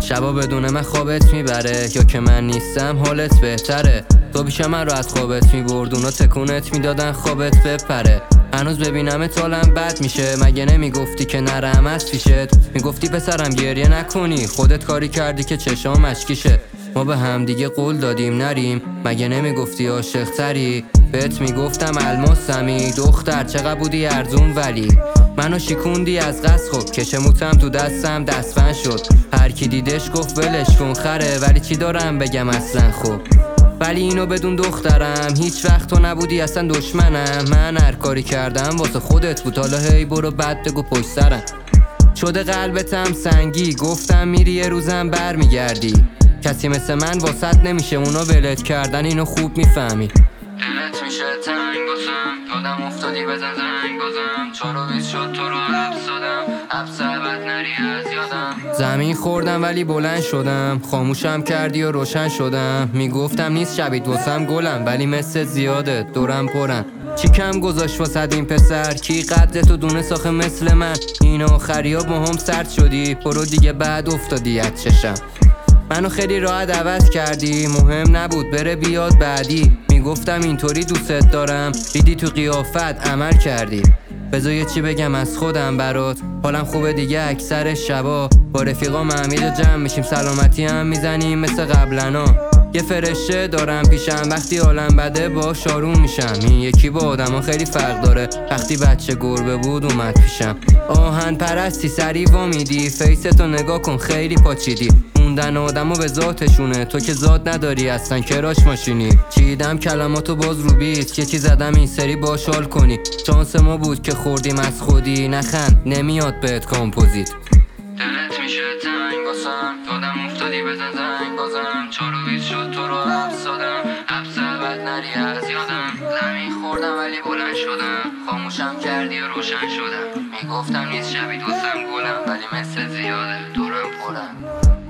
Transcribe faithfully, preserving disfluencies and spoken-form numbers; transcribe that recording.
شبا بدون من خوابت میبره یا که من نیستم حالت بهتره. تو پیش من رو از خوابت میبرد، اونا تکونت میدادن خوابت بپره. هنوز ببینم حالم بد میشه، مگه نمیگفتی که نرم از پیشت؟ میگفتی پسرم گریه نکنی، خودت کاری کردی که چشام مشکیشه. ما به هم دیگه قول دادیم نریم، مگه نمیگفتی عاشق تری؟ بهت میگفتم الماسمی دختر چقدر بودی ارزون، ولی منو شیکوندی از قصد. خب کشموتم تو دستم دستفن شد، هر کی دیدش گفت ولش کن خره، ولی چی دارم بگم اصلا؟ خب ولی اینو بدون دخترم هیچ وقت تو نبودی اصلا دشمنم. من هر کاری کردم واسه خودت بود، حالا هی برو بد بگو پشت سرم. شده قلبتم سنگی، گفتم میری یه روزم بر میگردی. کسی مثل من واسط نمیشه، اونا ولت کردن اینو خوب میفهمی. دلت میشه تنگ باسم، یادم افتادی بزن زنگ بازم. چارو بیز شد تو رو حبس دادم، حبس عبد نری از یادم. زمین خوردم ولی بلند شدم، خاموشم کردی و روشن شدم. میگفتم نیست شبید واسم گلم، ولی مثل زیاده دورم پرم. چی کم گذاشت واسد این پسر؟ کی قدر تو دونه ساخه مثل من؟ این آخری ها با هم سرد شدی، برو دیگه بعد افتادی از چشم. منو خیلی راحت عوض کردی، مهم نبود بره بیاد بعدی. میگفتم اینطوری دوستت دارم، دیدی تو قیافت عمل کردی. بذار یه چی بگم از خودم برات، حالم خوبه دیگه اکثر شبا. با رفیقام امید جمع میشیم، سلامتی هم میزنیم مثل قبلنا. یه فرشته دارم پیشم، وقتی حالم بده با شارون میشم. این یکی با آدما خیلی فرق داره، وقتی بچه گربه بود اومد پیشم. آهن پرستی سری وامیدی، فیستو نگاه کن خیلی پاچیدی. موندن آدمو به ذاتشونه، تو که ذات نداری اصلا کراش ماشینی. چیدم کلماتو باز رو بیت که چی زدم این سری باشال کنی. شانس ما بود که خوردیم از خودی، نخند نمیاد بهت کامپوزیت. دلت میشه تنگ باسم، یادم افتادی بزن زنگ بازم. چارو بیز شد تو رو حبس دادم، حبس عبد نری از یادم. زمین خوردم ولی بلند شدم، خاموشم کردی و روشن شدم. میگفتم نیست شبید واسم گلم، ولی مثل زیاده دورم پرم.